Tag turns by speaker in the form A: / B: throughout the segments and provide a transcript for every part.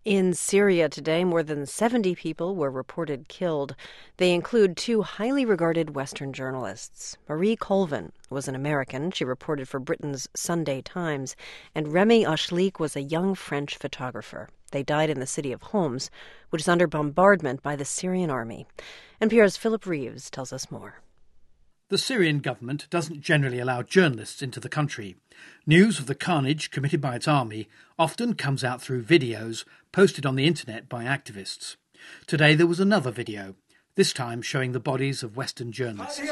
A: In Syria today, more than 70 people were reported killed. They include two highly regarded Western journalists. Marie Colvin was an American. She reported for Britain's Sunday Times. And Remy Ashliq was a young French photographer. They died in the city of Homs, which is under bombardment by the Syrian army. NPR's Philip Reeves tells us more.
B: The Syrian government doesn't generally allow journalists into the country. News of the carnage committed by its army often comes out through videos posted on the internet by activists. Today there was another video, this time showing the bodies of Western journalists.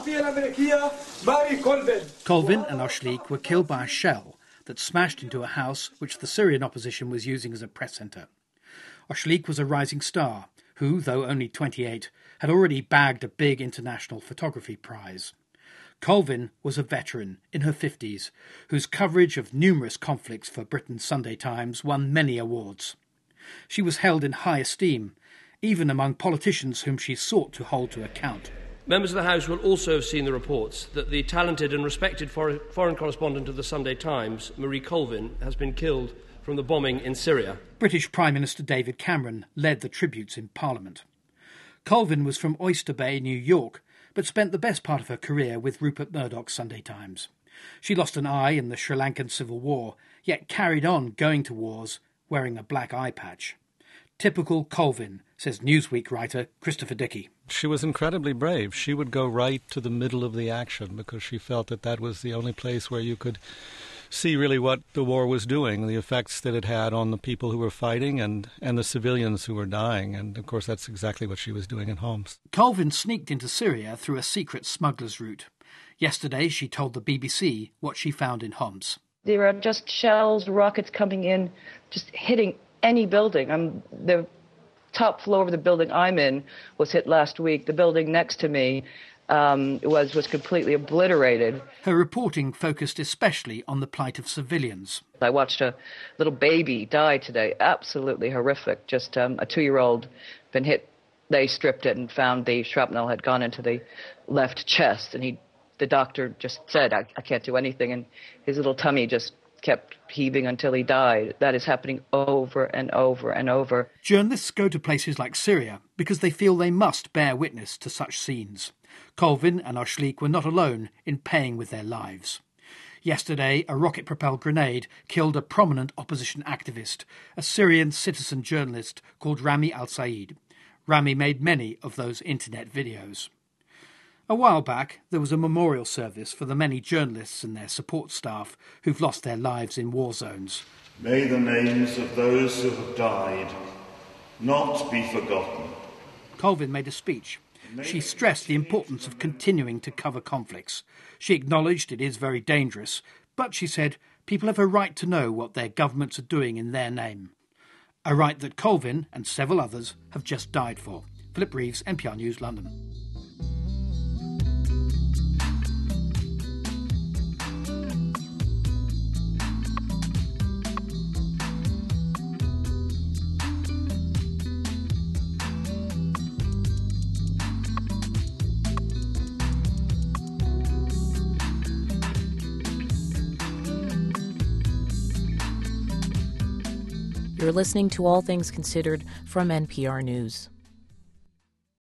B: Colvin and Ashliq were killed by a shell that smashed into a house which the Syrian opposition was using as a press centre. Ashliq was a rising star who, though only 28, had already bagged a big international photography prize. Colvin was a veteran in her 50s, whose coverage of numerous conflicts for Britain's Sunday Times won many awards. She was held in high esteem, even among politicians whom she sought to hold to account.
C: Members of the House will also have seen the reports that the talented and respected foreign correspondent of the Sunday Times, Marie Colvin, has been killed from the bombing in Syria.
B: British Prime Minister David Cameron led the tributes in Parliament. Colvin was from Oyster Bay, New York, but spent the best part of her career with Rupert Murdoch's Sunday Times. She lost an eye in the Sri Lankan Civil War, yet carried on going to wars wearing a black eye patch. Typical Colvin, says Newsweek writer Christopher Dickey.
D: She was incredibly brave. She would go right to the middle of the action because she felt that that was the only place where you could see really what the war was doing, the effects that it had on the people who were fighting and the civilians who were dying. And, of course, that's exactly what she was doing in Homs.
B: Colvin sneaked into Syria through a secret smuggler's route. Yesterday, she told the BBC what she found in Homs.
E: There are just shells, rockets coming in, just hitting any building. The top floor of the building I'm in was hit last week. The building next to me was completely obliterated.
B: Her reporting focused especially on the plight of civilians.
E: I watched a little baby die today. Absolutely horrific. Just a 2-year-old been hit. They stripped it and found the shrapnel had gone into the left chest. And the doctor just said, I can't do anything. And his little tummy just kept heaving until he died. That is happening over and over and over.
B: Journalists go to places like Syria because they feel they must bear witness to such scenes. Colvin and Ashliq were not alone in paying with their lives. Yesterday, a rocket-propelled grenade killed a prominent opposition activist, a Syrian citizen journalist called Rami Al-Said. Rami made many of those internet videos. A while back, there was a memorial service for the many journalists and their support staff who've lost their lives in war zones.
F: May the names of those who have died not be forgotten.
B: Colvin made a speech. She stressed the importance of continuing to cover conflicts. She acknowledged it is very dangerous, but she said people have a right to know what their governments are doing in their name. A right that Colvin and several others have just died for. Philip Reeves, NPR News, London.
G: You're listening to All Things Considered from NPR News.